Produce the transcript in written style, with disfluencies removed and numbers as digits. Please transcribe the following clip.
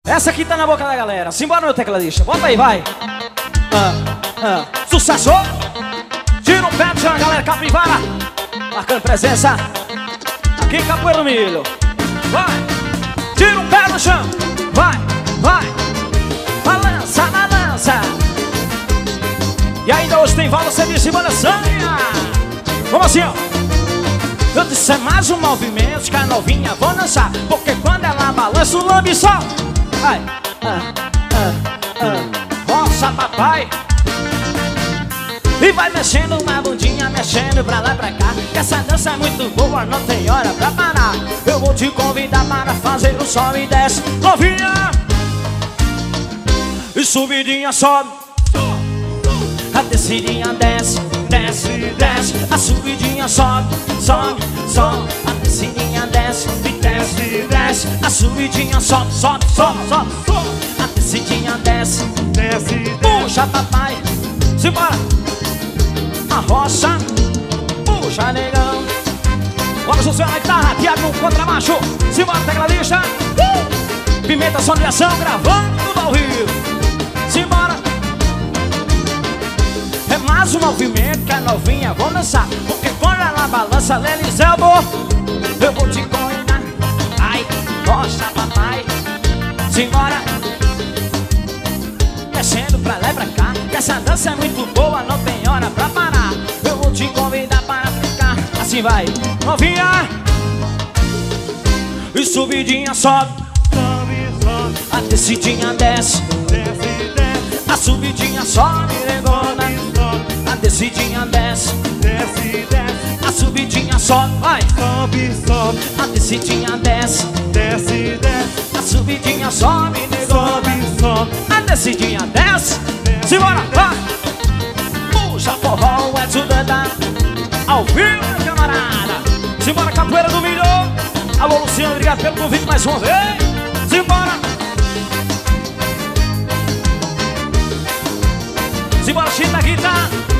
Essa aqui tá na boca da galera. Simbora, meu tecladista. Bota aí, vai. Sucesso! Tira o pé do chão, galera. Capivara marcando presença aqui em Capoeira do Milho. Vai! Tira o pé do chão. Vai, vai. Balança, balança. E ainda hoje tem Valdo Serviço e Banda Sanha. Vamos assim, ó. Eu disse é mais um movimento que a novinha vou dançar, porque quando ela balança o lambisol. Vai, roça papai. E vai mexendo uma bundinha, mexendo pra lá e pra cá, que essa dança é muito boa, não tem hora pra parar. Eu vou te convidar para fazer o sol e desce. Novinha e subidinha sobe, a descidinha desce, desce, desce. A subidinha sobe, sobe, sobe. A descidinha desce, desce, desce. A subidinha sobe, sobe, sobe, sobe, sobe. A descidinha desce, desce, desce. Puxa papai, simbora. A roça, puxa negão. Bora José na guitarra, Tiago no contrabaixo. Simbora tecladista. Pimenta sonorização, gravando tudo ao vivo. Simbora. É mais um movimento que a novinha vou dançar, porque quando ela balança, Lelisel, eu vou te convidar. Ai, roça papai. Simbora. Descendo pra lá e pra cá, que essa dança é muito boa, não tem hora pra parar. Eu vou te convidar para ficar. Assim vai, novinha. E subidinha sobe, sobe, sobe. A descidinha desce, desce, desce. A subidinha sobe, negona. A descidinha desce, desce, desce. A subidinha sobe, vai, sobe, sobe. A descidinha desce, desce, desce. A subidinha sobe, negona. Sobe, sobe. A descidinha desce, desce. Simbora, vai. Puxa forró, é tudo da ao vivo, camarada. Simbora, Capoeira do Milho. Alô, Luciano, obrigado pelo convite mais uma vez. Simbora. Simbora, Chita, guitarra.